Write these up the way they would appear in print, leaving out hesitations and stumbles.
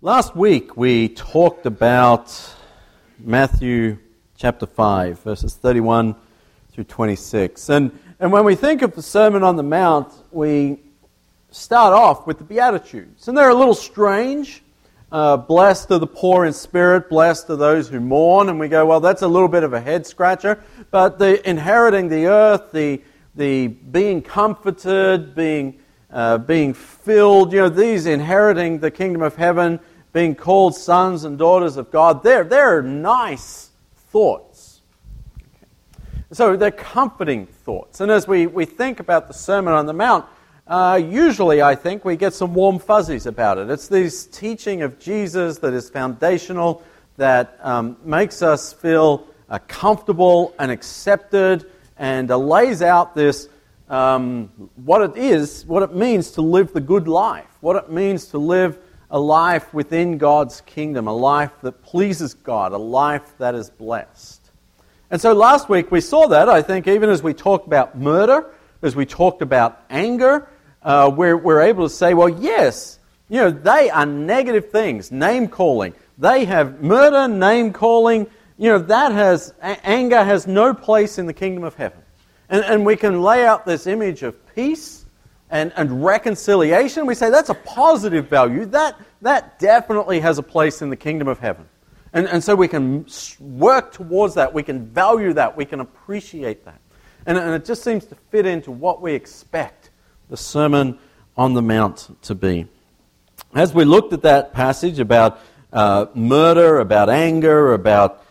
Last week we talked about Matthew chapter 5, verses 31 through 26. And when we think of the Sermon on the Mount, we start off with the Beatitudes. And they're a little strange. Blessed are the poor in spirit, blessed are those who mourn. And we go, well, that's a little bit of a head scratcher. But the inheriting the earth, the being comforted, being filled, these inheriting the kingdom of heaven, being called sons and daughters of God, they're nice thoughts. Okay. So they're comforting thoughts. And as we think about the Sermon on the Mount, usually I think we get some warm fuzzies about it. It's this teaching of Jesus that is foundational, that makes us feel comfortable and accepted, and lays out this what it means to live the good life, what it means to live a life within God's kingdom, a life that pleases God, a life that is blessed. And so last week we saw that, I think, even as we talked about murder, as we talked about anger, we're able to say, well, yes, they are negative things, name-calling. They have murder, name-calling, anger has no place in the kingdom of heaven. And we can lay out this image of peace and reconciliation. We say that's a positive value. That definitely has a place in the kingdom of heaven. And so we can work towards that. We can value that. We can appreciate that. And it just seems to fit into what we expect the Sermon on the Mount to be. As we looked at that passage about murder, about anger, about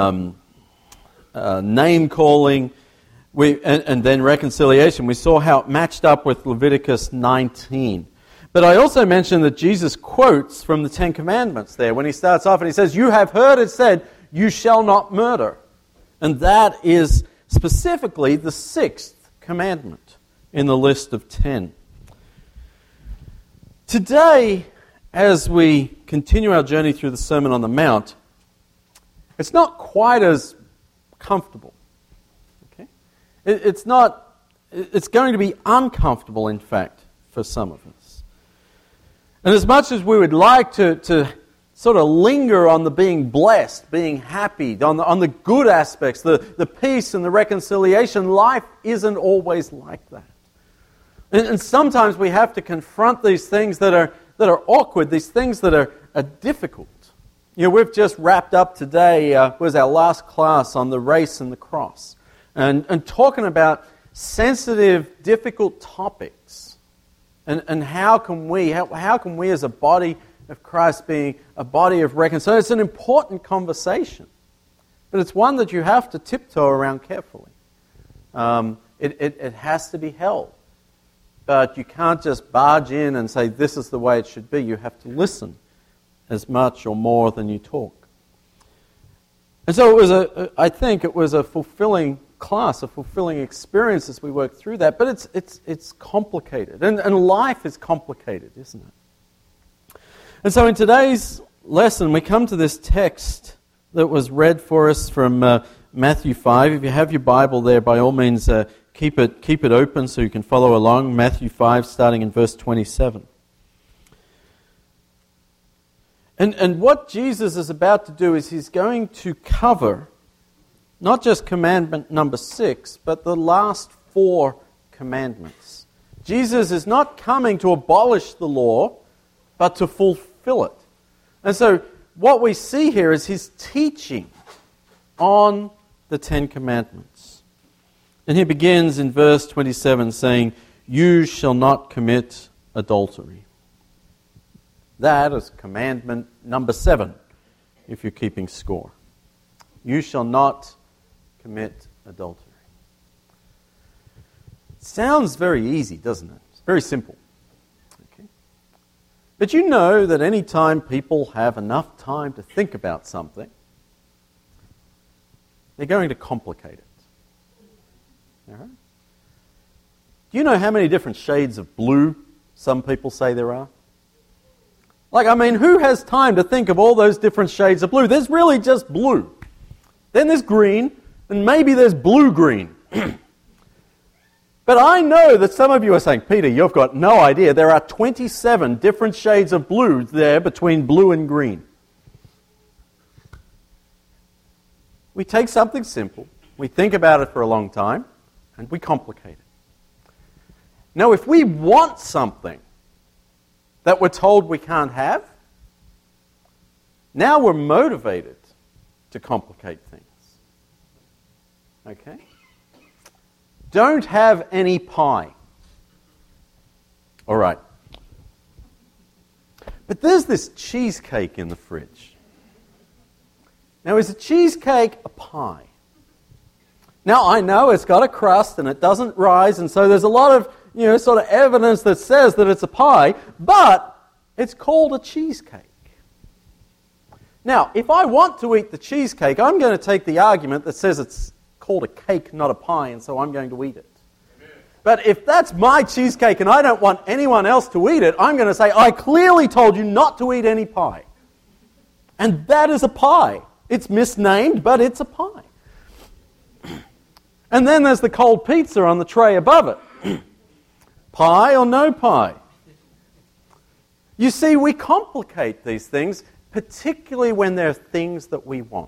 name-calling, and then reconciliation, we saw how it matched up with Leviticus 19. But I also mentioned that Jesus quotes from the Ten Commandments there when he starts off and he says, "You have heard it said, you shall not murder." And that is specifically the 6th commandment in the list of 10. Today, as we continue our journey through the Sermon on the Mount, it's not quite as comfortable. It's going to be uncomfortable, in fact, for some of us. And as much as we would like to sort of linger on the being blessed, being happy, on the good aspects, the peace and the reconciliation, life isn't always like that. And sometimes we have to confront these things that are awkward, these things that are difficult. We've just wrapped up today, was our last class on the race and the cross. And talking about sensitive, difficult topics, and how can we as a body of Christ be a body of reconciliation? It's an important conversation, but it's one that you have to tiptoe around carefully. It has to be held, but you can't just barge in and say this is the way it should be. You have to listen as much or more than you talk. And so I think it was a fulfilling class, a fulfilling experience as we work through that, but it's complicated, and life is complicated, isn't it? And so in today's lesson, we come to this text that was read for us from Matthew 5. If you have your Bible there, by all means, keep it open so you can follow along. Matthew 5, starting in verse 27. And what Jesus is about to do is he's going to cover not just commandment number 6, but the last 4 commandments. Jesus is not coming to abolish the law, but to fulfill it. And so what we see here is his teaching on the 10 commandments. And he begins in verse 27 saying, "You shall not commit adultery." That is commandment number 7, if you're keeping score. You shall not commit adultery. Sounds very easy, doesn't it? It's very simple. Okay. But you know that any time people have enough time to think about something, they're going to complicate it. All right? Do you know how many different shades of blue some people say there are? Who has time to think of all those different shades of blue? There's really just blue. Then there's green, and maybe there's blue-green. But I know that some of you are saying, Peter, you've got no idea. There are 27 different shades of blue there between blue and green. We take something simple, we think about it for a long time, and we complicate it. Now, if we want something that we're told we can't have, now we're motivated to complicate things. Okay? Don't have any pie. All right. But there's this cheesecake in the fridge. Now, is a cheesecake a pie? Now, I know it's got a crust and it doesn't rise, and so there's a lot of, sort of evidence that says that it's a pie, but it's called a cheesecake. Now, if I want to eat the cheesecake, I'm going to take the argument that says it's called a cake, not a pie, and so I'm going to eat it. But if that's my cheesecake and I don't want anyone else to eat it, I'm going to say, I clearly told you not to eat any pie. And that is a pie. It's misnamed, but it's a pie. And then there's the cold pizza on the tray above it. Pie or no pie? You see, we complicate these things, particularly when they're things that we want.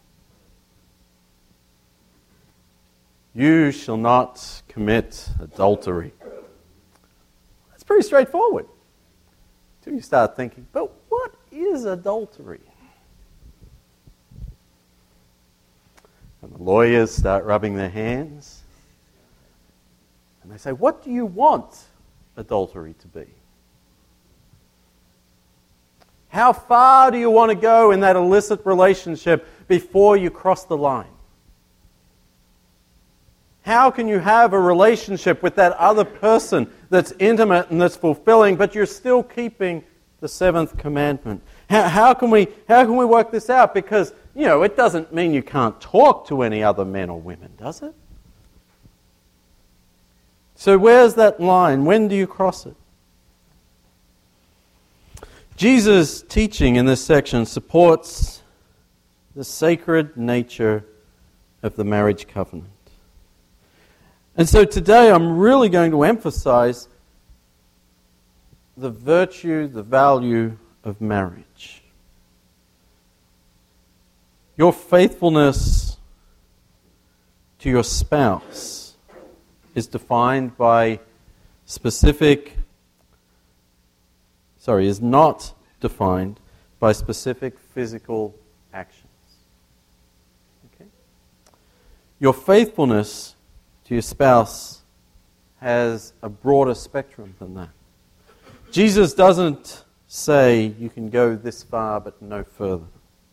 You shall not commit adultery. That's pretty straightforward. Until you start thinking, but what is adultery? And the lawyers start rubbing their hands. And they say, what do you want adultery to be? How far do you want to go in that illicit relationship before you cross the line? How can you have a relationship with that other person that's intimate and that's fulfilling, but you're still keeping the seventh commandment? How can we work this out? Because, it doesn't mean you can't talk to any other men or women, does it? So where's that line? When do you cross it? Jesus' teaching in this section supports the sacred nature of the marriage covenant. And so today I'm really going to emphasize the virtue, the value of marriage. Your faithfulness to your spouse is defined by is not defined by specific physical actions. Okay? Your faithfulness to your spouse has a broader spectrum than that. Jesus doesn't say you can go this far but no further.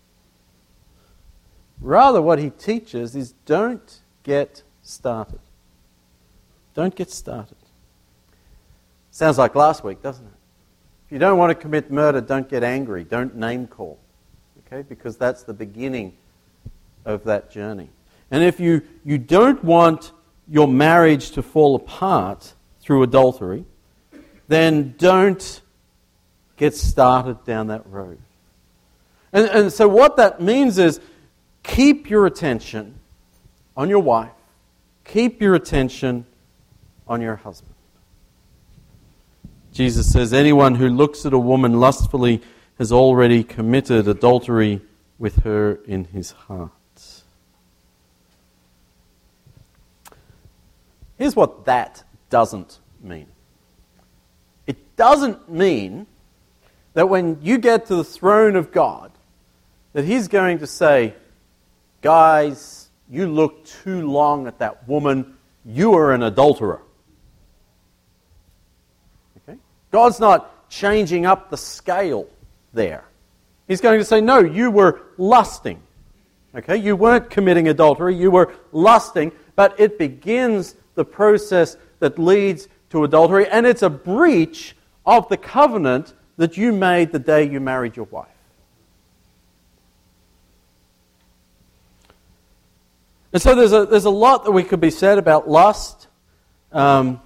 Rather, what he teaches is don't get started. Don't get started. Sounds like last week, doesn't it? If you don't want to commit murder, don't get angry. Don't name call. Okay? Because that's the beginning of that journey. And if you don't want your marriage to fall apart through adultery, then don't get started down that road. And so what that means is keep your attention on your wife. Keep your attention on your husband. Jesus says, anyone who looks at a woman lustfully has already committed adultery with her in his heart. Here's what that doesn't mean. It doesn't mean that when you get to the throne of God, that he's going to say, guys, you look too long at that woman, you are an adulterer. Okay? God's not changing up the scale there. He's going to say, no, you were lusting. Okay? You weren't committing adultery, you were lusting, but it begins the process that leads to adultery, and it's a breach of the covenant that you made the day you married your wife. And so there's a lot that we could be said about lust, but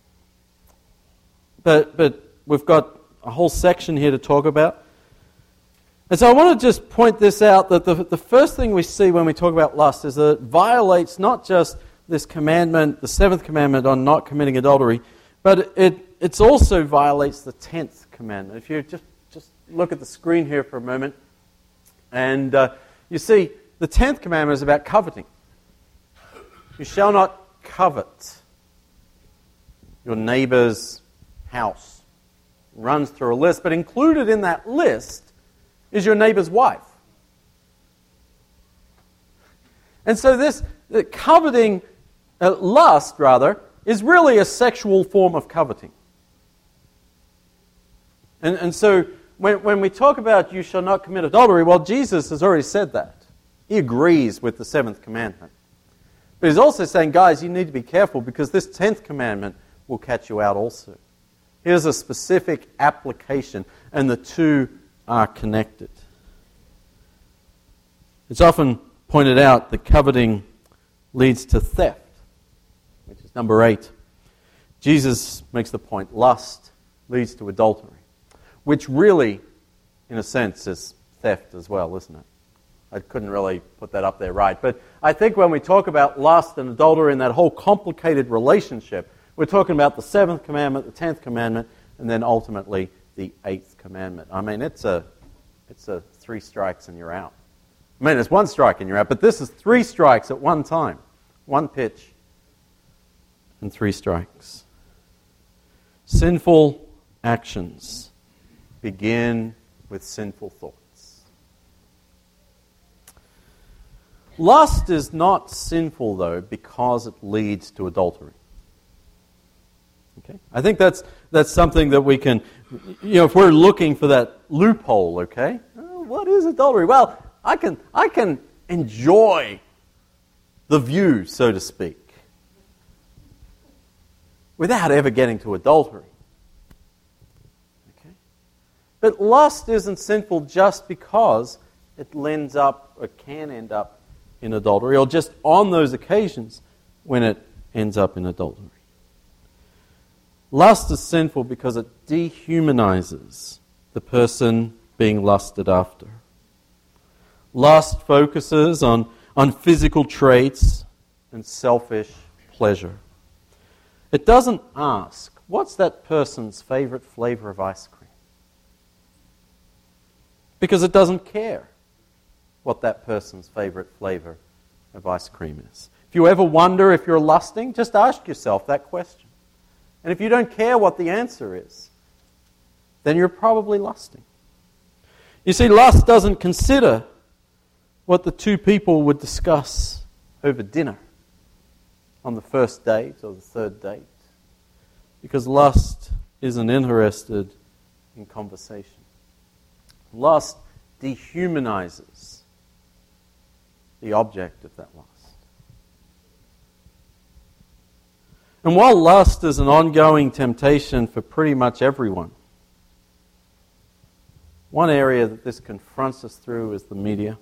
we've got a whole section here to talk about. And so I want to just point this out, that the first thing we see when we talk about lust is that it violates not just this commandment, the seventh commandment on not committing adultery, but it also violates the 10th commandment. If you just look at the screen here for a moment, and you see the 10th commandment is about coveting. You shall not covet your neighbor's house. It runs through a list, but included in that list is your neighbor's wife. And so the coveting, lust rather, is really a sexual form of coveting. And so when we talk about you shall not commit adultery, well, Jesus has already said that. He agrees with the 7th commandment. But he's also saying, guys, you need to be careful because this 10th commandment will catch you out also. Here's a specific application, and the two are connected. It's often pointed out that coveting leads to theft, which is number 8. Jesus makes the point, lust leads to adultery, which really, in a sense, is theft as well, isn't it? I couldn't really put that up there right. But I think when we talk about lust and adultery and that whole complicated relationship, we're talking about the 7th commandment, the 10th commandment, and then ultimately the 8th commandment. I mean, it's a 3 strikes and you're out. I mean, it's 1 strike and you're out, but this is 3 strikes at one time. 1 pitch and 3 strikes. Sinful actions begin with sinful thoughts. Lust is not sinful, though, because it leads to adultery. Okay? I think that's something that we can, if we're looking for that loophole, okay? What is adultery? Well, I can enjoy the view, so to speak, without ever getting to adultery. Okay? But lust isn't sinful just because it ends up, or can end up, in adultery, or just on those occasions when it ends up in adultery. Lust is sinful because it dehumanizes the person being lusted after. Lust focuses on physical traits and selfish pleasure. It doesn't ask, what's that person's favorite flavor of ice cream? Because it doesn't care what that person's favorite flavor of ice cream is. If you ever wonder if you're lusting, just ask yourself that question. And if you don't care what the answer is, then you're probably lusting. You see, lust doesn't consider what the two people would discuss over dinner on the first date or the third date, because lust isn't interested in conversation. Lust dehumanizes the object of that lust. And while lust is an ongoing temptation for pretty much everyone, one area that this confronts us through is the media.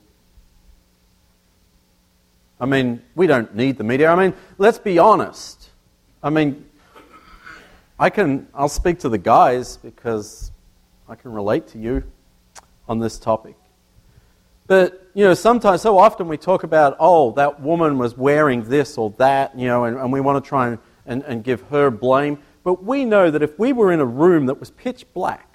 I mean, we don't need the media. I mean, let's be honest. I mean, I'll speak to the guys because I can relate to you on this topic. But, sometimes, so often we talk about, that woman was wearing this or that, and we want to try and give her blame. But we know that if we were in a room that was pitch black,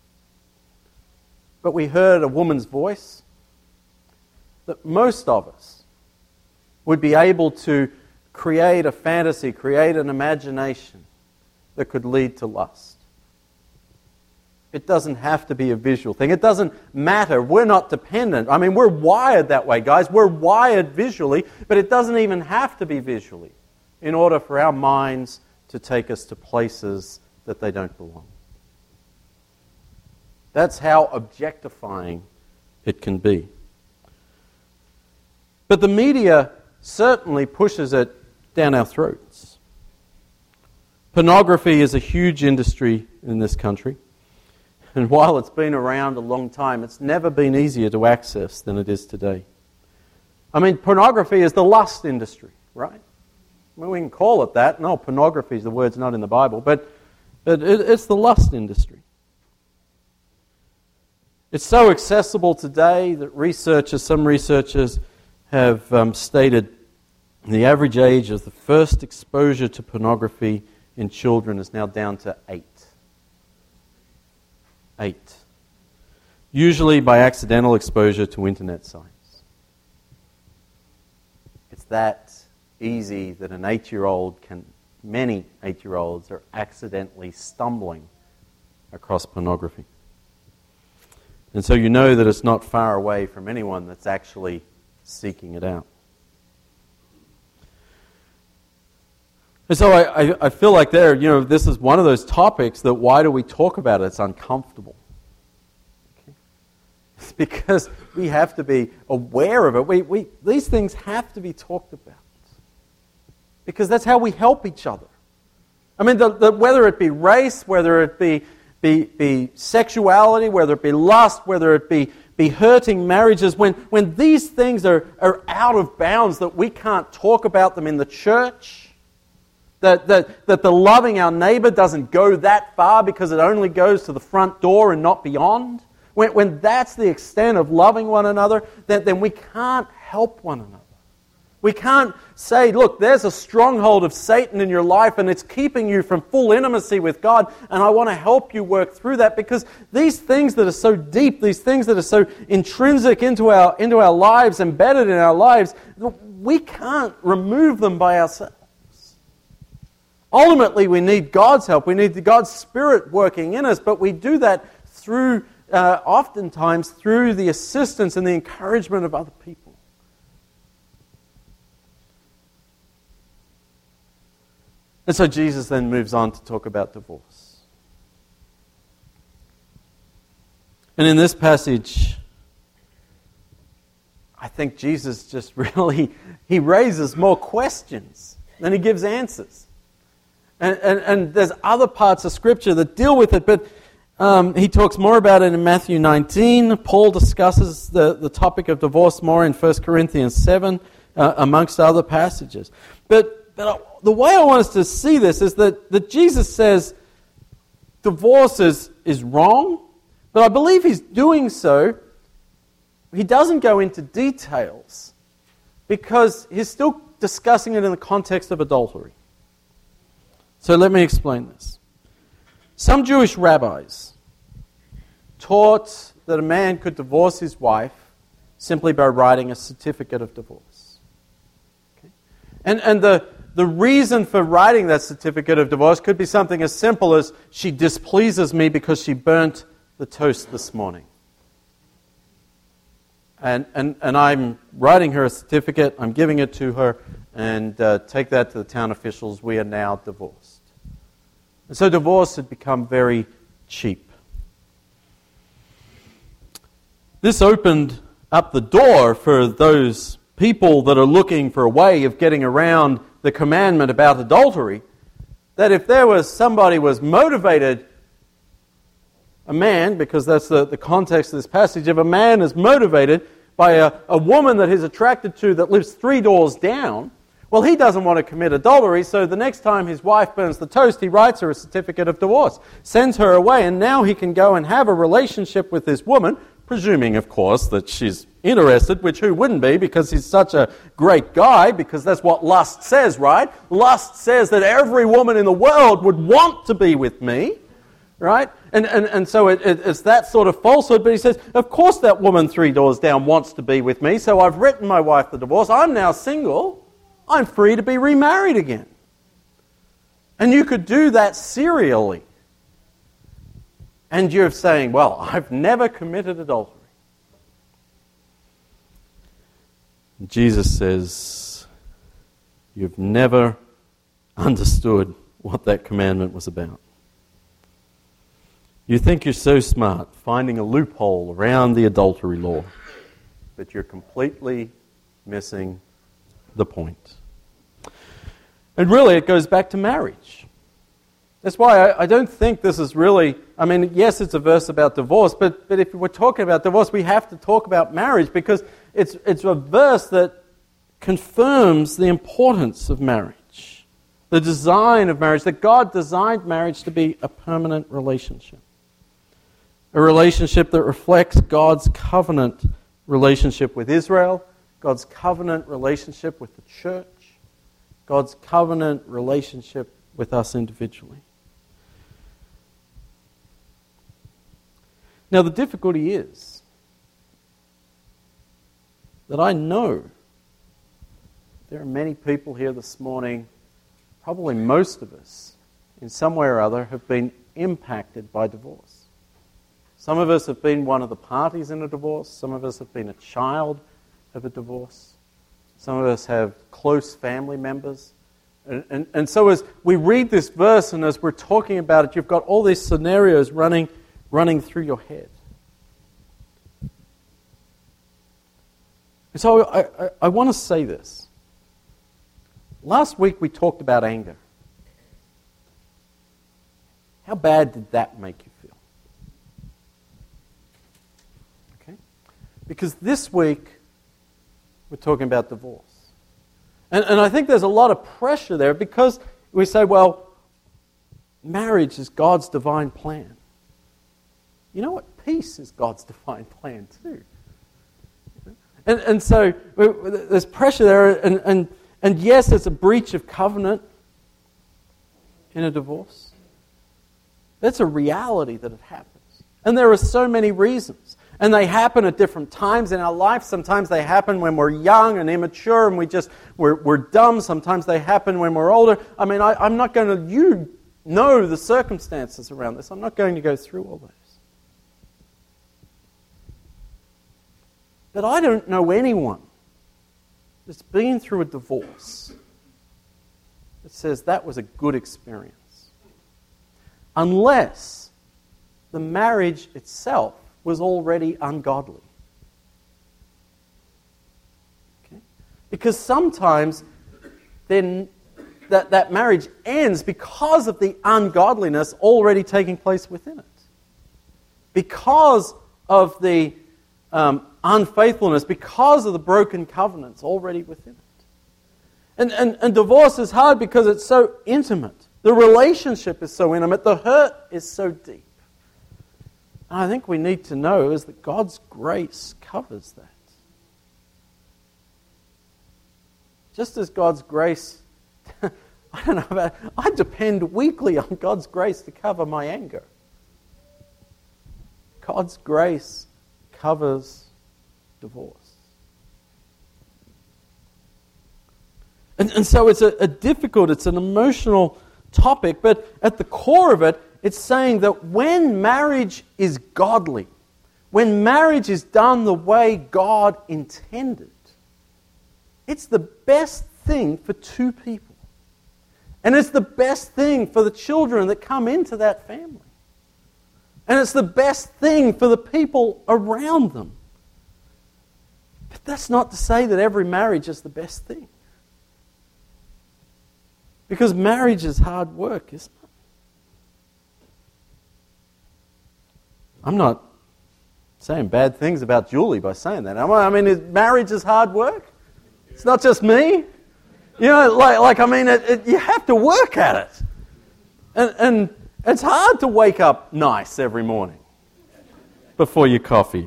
but we heard a woman's voice, that most of us would be able to create a fantasy, create an imagination that could lead to lust. It doesn't have to be a visual thing. It doesn't matter. We're not dependent. I mean, we're wired that way, guys. We're wired visually, but it doesn't even have to be visually in order for our minds to take us to places that they don't belong. That's how objectifying it can be. But the media certainly pushes it down our throats. Pornography is a huge industry in this country. And while it's been around a long time, it's never been easier to access than it is today. I mean, pornography is the lust industry, right? Well, we can call it that. No, pornography is the word's not in the Bible, but it's the lust industry. It's so accessible today that some researchers have stated The average age of the first exposure to pornography in children is now down to 8. 8. Usually by accidental exposure to internet sites. It's that easy that an 8-year-old many 8-year-olds are accidentally stumbling across pornography. And so you know that it's not far away from anyone that's actually seeking it out. And so I feel like this is one of those topics that why do we talk about it? It's uncomfortable. Okay? It's because we have to be aware of it. These things have to be talked about. Because that's how we help each other. I mean, whether it be race, whether it be sexuality, whether it be lust, whether it be hurting marriages, when these things are out of bounds, that we can't talk about them in the church, that the loving our neighbor doesn't go that far because it only goes to the front door and not beyond, when that's the extent of loving one another, then we can't help one another. We can't say, look, there's a stronghold of Satan in your life and it's keeping you from full intimacy with God, and I want to help you work through that, because these things that are so deep, these things that are so intrinsic into our lives, embedded in our lives, we can't remove them by ourselves. Ultimately, we need God's help. We need God's Spirit working in us, but we do that through, oftentimes, through the assistance and the encouragement of other people. And so Jesus then moves on to talk about divorce. And in this passage, I think Jesus just really, he raises more questions than he gives answers. And there's other parts of Scripture that deal with it, but he talks more about it in Matthew 19. Paul discusses the topic of divorce more in 1 Corinthians 7, amongst other passages. But the way I want us to see this is that Jesus says divorce is wrong, but I believe he's doing so. He doesn't go into details because he's still discussing it in the context of adultery. So let me explain this. Some Jewish rabbis taught that a man could divorce his wife simply by writing a certificate of divorce. Okay? And the reason for writing that certificate of divorce could be something as simple as, she displeases me because she burnt the toast this morning. And I'm writing her a certificate, I'm giving it to her, and take that to the town officials. We are now divorced. And so divorce had become very cheap. This opened up the door for those people that are looking for a way of getting around the commandment about adultery, that if there was somebody was motivated, a man, because that's the context of this passage, if a man is motivated by a woman that he's attracted to that lives 3 doors down, well, he doesn't want to commit adultery, so the next time his wife burns the toast, he writes her a certificate of divorce, sends her away, and now he can go and have a relationship with this woman, presuming, of course, that she's interested, which who wouldn't be, because he's such a great guy, because that's what lust says, right? Lust says that every woman in the world would want to be with me, right? And so it's that sort of falsehood, but he says, of course that woman 3 doors down wants to be with me, so I've written my wife the divorce, I'm now single, I'm free to be remarried again. And you could do that serially. And you're saying, well, I've never committed adultery. Jesus says, you've never understood what that commandment was about. You think you're so smart, finding a loophole around the adultery law, but you're completely missing the point. And really, it goes back to marriage. That's why I don't think this is really, I mean, yes, it's a verse about divorce, but if we're talking about divorce, we have to talk about marriage, because it's a verse that confirms the importance of marriage, the design of marriage, that God designed marriage to be a permanent relationship. A relationship that reflects God's covenant relationship with Israel, God's covenant relationship with the church, God's covenant relationship with us individually. Now the difficulty is that I know there are many people here this morning, probably most of us, in some way or other, have been impacted by divorce. Some of us have been one of the parties in a divorce. Some of us have been a child of a divorce. Some of us have close family members. And so as we read this verse and as we're talking about it, you've got all these scenarios running through your head. And so I want to say this. Last week we talked about anger. How bad did that make you feel? Okay? Because this week we're talking about divorce. And I think there's a lot of pressure there because we say, well, marriage is God's divine plan. You know what? Peace is God's divine plan too. And so there's pressure there, and yes, it's a breach of covenant in a divorce. That's a reality that it happens. And there are so many reasons. And they happen at different times in our life. Sometimes they happen when we're young and immature and we're dumb. Sometimes they happen when we're older. I mean, I'm not going to, you know the circumstances around this. I'm not going to go through all those. But I don't know anyone that's been through a divorce that says that was a good experience. Unless the marriage itself was already ungodly. Okay? Because sometimes then that marriage ends because of the ungodliness already taking place within it. Because of the unfaithfulness, because of the broken covenants already within it. And divorce is hard because it's so intimate. The relationship is so intimate. The hurt is so deep. And I think we need to know is that God's grace covers that. Just as God's grace, I don't know about, I depend weekly on God's grace to cover my anger. God's grace covers divorce. And so it's a difficult, it's an emotional topic, but at the core of it, it's saying that when marriage is godly, when marriage is done the way God intended, it's the best thing for two people. And it's the best thing for the children that come into that family. And it's the best thing for the people around them. But that's not to say that every marriage is the best thing. Because marriage is hard work, isn't it? I'm not saying bad things about Julie by saying that. I mean, marriage is hard work. It's not just me. You know, you have to work at it. And it's hard to wake up nice every morning before your coffee.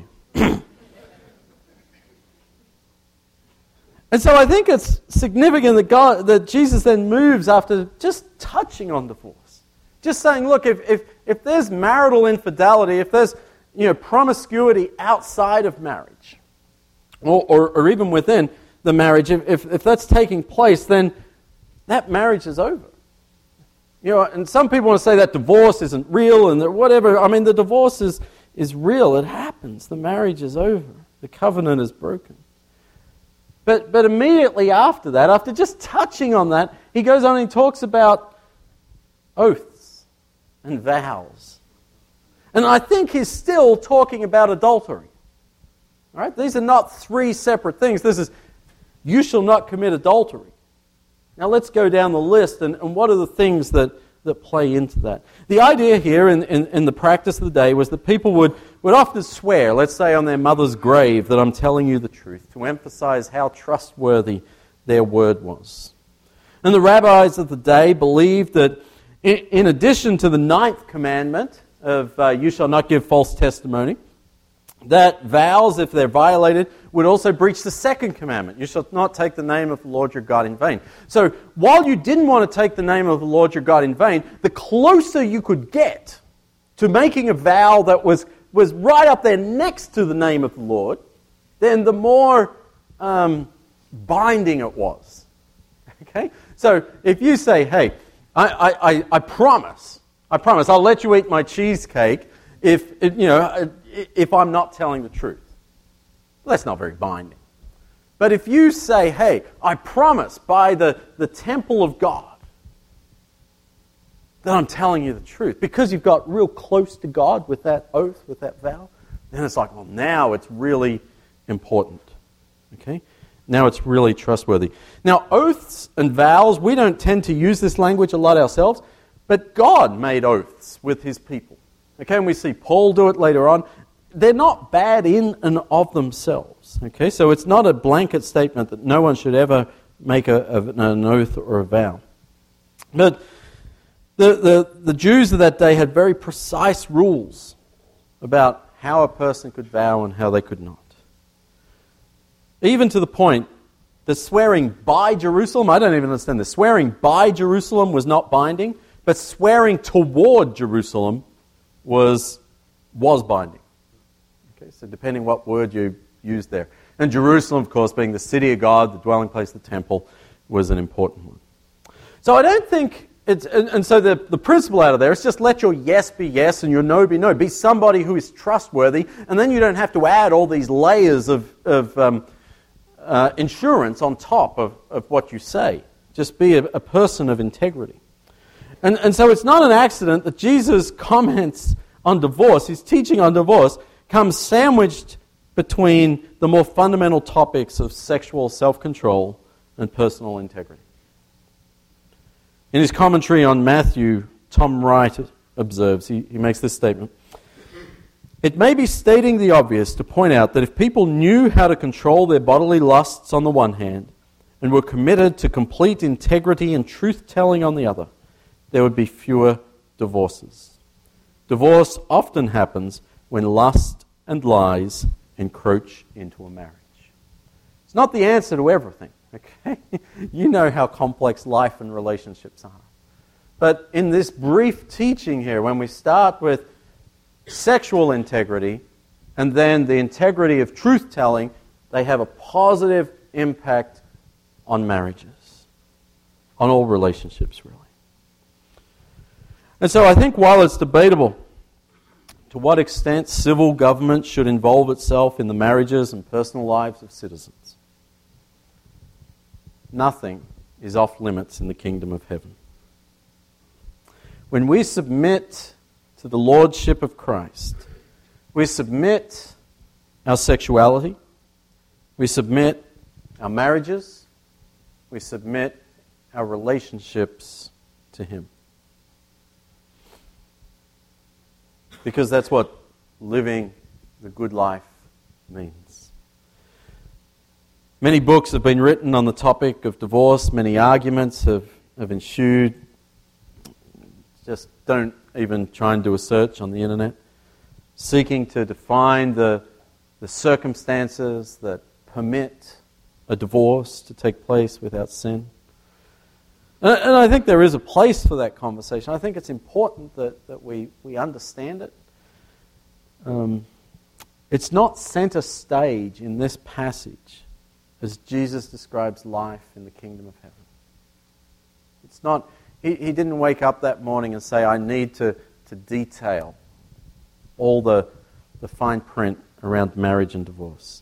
And so I think it's significant that Jesus then moves after just touching on divorce. Just saying, look, if there's marital infidelity, if there's promiscuity outside of marriage, or even within the marriage, if that's taking place, then that marriage is over. And some people want to say that divorce isn't real and that whatever. I mean, the divorce is real. It happens. The marriage is over. The covenant is broken. But immediately after that, after just touching on that, he goes on and he talks about oaths and vows. And I think he's still talking about adultery. All right? These are not three separate things. This is, you shall not commit adultery. Now let's go down the list and what are the things that play into that. The idea here in the practice of the day was that people would often swear, let's say on their mother's grave, that I'm telling you the truth, to emphasize how trustworthy their word was. And the rabbis of the day believed that in addition to the 9th commandment of you shall not give false testimony, that vows, if they're violated, would also breach the second commandment. You shall not take the name of the Lord your God in vain. So while you didn't want to take the name of the Lord your God in vain, the closer you could get to making a vow that was right up there next to the name of the Lord, then the more binding it was. Okay? So if you say, hey, I promise, I'll let you eat my cheesecake if I'm not telling the truth. Well, that's not very binding. But if you say, hey, I promise by the temple of God that I'm telling you the truth, because you've got real close to God with that oath, with that vow, then it's like, well, now it's really important. Okay? Now it's really trustworthy. Now, oaths and vows, we don't tend to use this language a lot ourselves, but God made oaths with His people. Okay, and we see Paul do it later on. They're not bad in and of themselves. Okay, so it's not a blanket statement that no one should ever make an oath or a vow. But the Jews of that day had very precise rules about how a person could vow and how they could not. Even to the point that swearing by Jerusalem, I don't even understand this, swearing by Jerusalem was not binding, but swearing toward Jerusalem was binding. Okay, so depending what word you use there. And Jerusalem, of course, being the city of God, the dwelling place, the temple, was an important one. So I don't think it's, and so the principle out of there is just let your yes be yes and your no be no. Be somebody who is trustworthy, and then you don't have to add all these layers of insurance on top of what you say. Just be a person of integrity. And so it's not an accident that Jesus' comments on divorce, his teaching on divorce, comes sandwiched between the more fundamental topics of sexual self-control and personal integrity. In his commentary on Matthew, Tom Wright observes, he makes this statement: "It may be stating the obvious to point out that if people knew how to control their bodily lusts on the one hand and were committed to complete integrity and truth-telling on the other, there would be fewer divorces. Divorce often happens when lust and lies encroach into a marriage." It's not the answer to everything, okay? You know how complex life and relationships are. But in this brief teaching here, when we start with sexual integrity and then the integrity of truth-telling, they have a positive impact on marriages, on all relationships, really. And so I think while it's debatable to what extent civil government should involve itself in the marriages and personal lives of citizens, nothing is off limits in the kingdom of heaven. When we submit to the lordship of Christ, we submit our sexuality, we submit our marriages, we submit our relationships to Him. Because that's what living the good life means. Many books have been written on the topic of divorce. Many arguments have ensued. Just don't even try and do a search on the internet. Seeking to define the circumstances that permit a divorce to take place without sin. And I think there is a place for that conversation. I think it's important that we understand it. It's not center stage in this passage as Jesus describes life in the kingdom of heaven. It's not. He didn't wake up that morning and say, I need to detail all the fine print around marriage and divorce.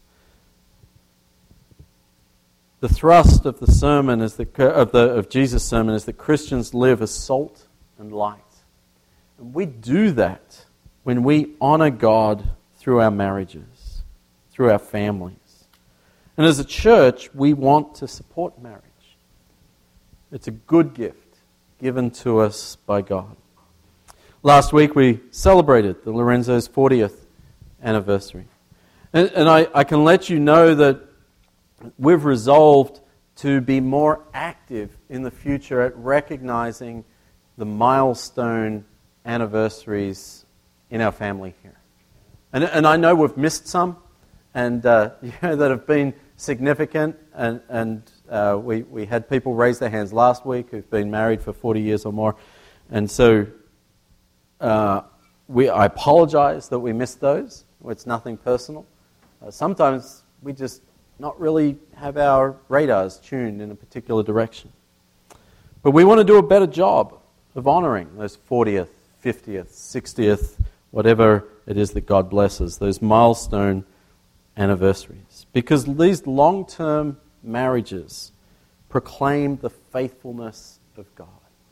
The thrust of the sermon of Jesus' sermon is that Christians live as salt and light. And we do that when we honor God through our marriages, through our families. And as a church, we want to support marriage. It's a good gift given to us by God. Last week we celebrated the Lorenzo's 40th anniversary. And I can let you know that we've resolved to be more active in the future at recognizing the milestone anniversaries in our family here. And I know we've missed some, and that have been significant, and we had people raise their hands last week who've been married for 40 years or more, and so I apologize that we missed those. It's nothing personal. Sometimes we just not really have our radars tuned in a particular direction. But we want to do a better job of honoring those 40th, 50th, 60th, whatever it is that God blesses, those milestone anniversaries. Because these long-term marriages proclaim the faithfulness of God.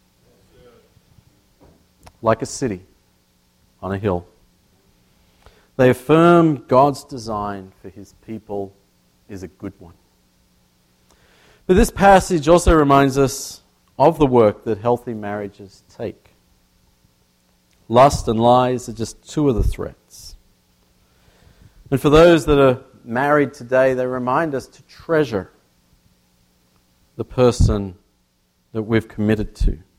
Like a city on a hill. They affirm God's design for His people is a good one. But this passage also reminds us of the work that healthy marriages take. Lust and lies are just two of the threats. And for those that are married today, they remind us to treasure the person that we've committed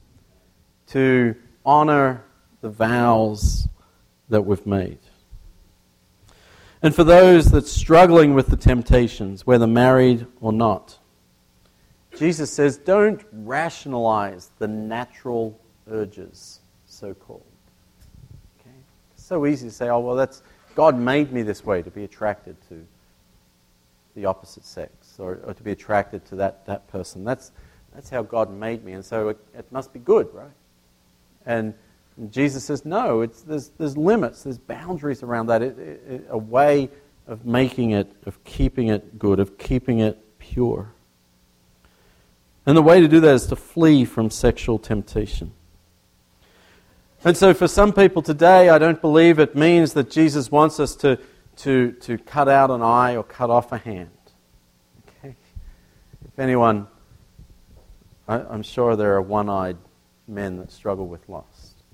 to honor the vows that we've made. And for those that's struggling with the temptations, whether married or not, Jesus says, don't rationalize the natural urges, so-called. Okay? It's so easy to say, oh, well, God made me this way, to be attracted to the opposite sex, or to be attracted to that person. That's how God made me, and so it must be good, right? And Jesus says, no, there's limits, there's boundaries around that. A way of making it, of keeping it good, of keeping it pure. And the way to do that is to flee from sexual temptation. And so for some people today, I don't believe it means that Jesus wants us to cut out an eye or cut off a hand. Okay? If anyone, I'm sure there are one-eyed men that struggle with lust.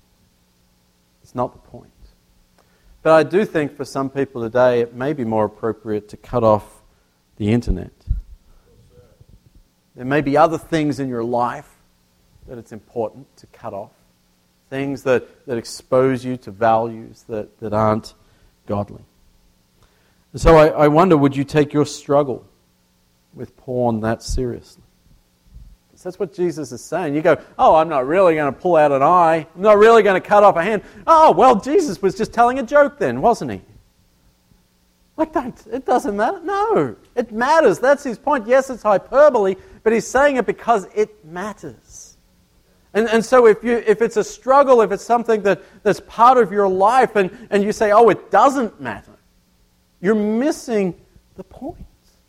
It's not the point. But I do think for some people today, it may be more appropriate to cut off the internet. There may be other things in your life that it's important to cut off. Things that expose you to values that aren't godly. And so I wonder, would you take your struggle with porn that seriously? That's what Jesus is saying. You go, oh, I'm not really going to pull out an eye. I'm not really going to cut off a hand. Oh, well, Jesus was just telling a joke then, wasn't he? Like, it doesn't matter. No, it matters. That's his point. Yes, it's hyperbole, but he's saying it because it matters. And so if it's a struggle, if it's something that's part of your life, and you say, oh, it doesn't matter, you're missing the point.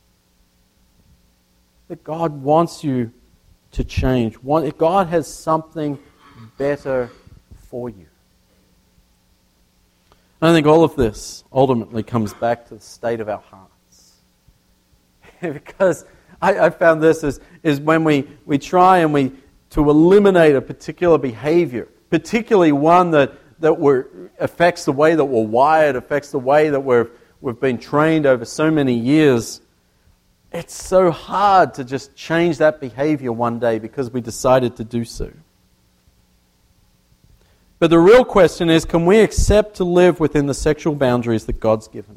That God wants you to change. God has something better for you. And I think all of this ultimately comes back to the state of our hearts. Because I found this is when we try and to eliminate a particular behavior, particularly one that affects the way that we're wired, affects the way that we've been trained over so many years. It's so hard to just change that behavior one day because we decided to do so. But the real question is, can we accept to live within the sexual boundaries that God's given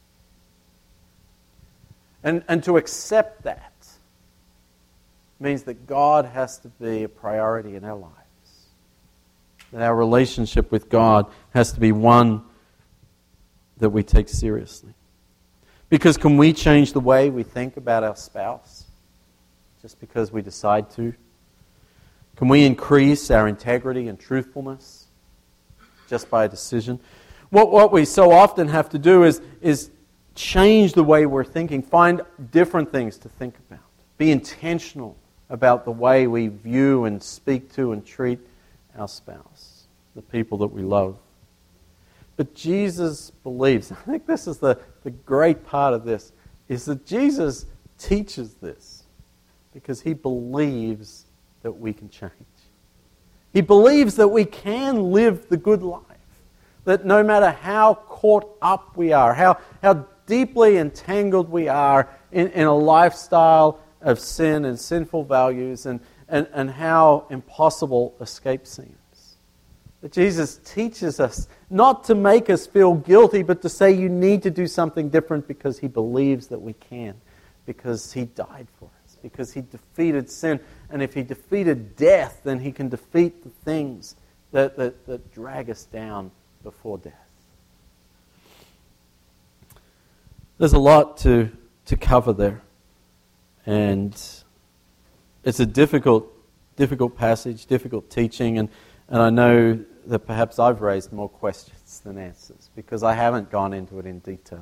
us? And to accept that means that God has to be a priority in our lives. That our relationship with God has to be one that we take seriously. Because can we change the way we think about our spouse just because we decide to? Can we increase our integrity and truthfulness just by a decision? What we so often have to do is change the way we're thinking, find different things to think about, be intentional about the way we view and speak to and treat our spouse, the people that we love. But Jesus believes, I think this is the great part of this, is that Jesus teaches this because he believes that we can change. He believes that we can live the good life, that no matter how caught up we are, how deeply entangled we are in a lifestyle of sin and sinful values and how impossible escape seems, That Jesus teaches us not to make us feel guilty, but to say you need to do something different because He believes that we can, because He died for us, because He defeated sin. And if He defeated death, then He can defeat the things that drag us down before death. There's a lot to cover there. And it's a difficult passage, difficult teaching, and I know that perhaps I've raised more questions than answers because I haven't gone into it in detail.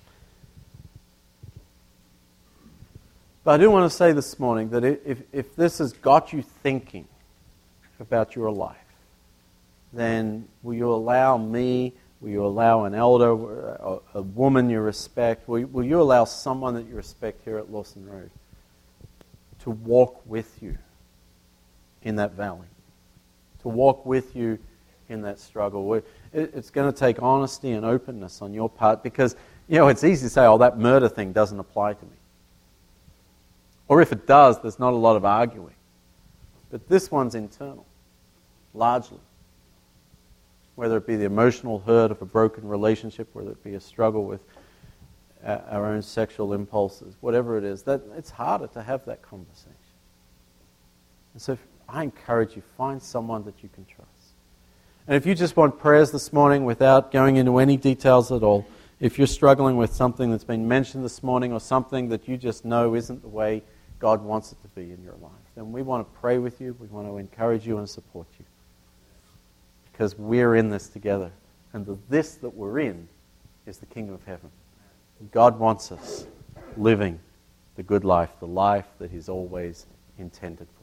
But I do want to say this morning that if this has got you thinking about your life, then will you allow me, will you allow an elder, a woman you respect, will you allow someone that you respect here at Lawson Road to walk with you in that valley, to walk with you in that struggle? It's going to take honesty and openness on your part because, it's easy to say, oh, that murder thing doesn't apply to me. Or if it does, there's not a lot of arguing. But this one's internal, largely. Whether it be the emotional hurt of a broken relationship, whether it be a struggle with our own sexual impulses, whatever it is, that it's harder to have that conversation. And so I encourage you, find someone that you can trust. And if you just want prayers this morning without going into any details at all, if you're struggling with something that's been mentioned this morning or something that you just know isn't the way God wants it to be in your life, then we want to pray with you, we want to encourage you and support you. Because we're in this together. And the this that we're in is the kingdom of heaven. God wants us living the good life, the life that He's always intended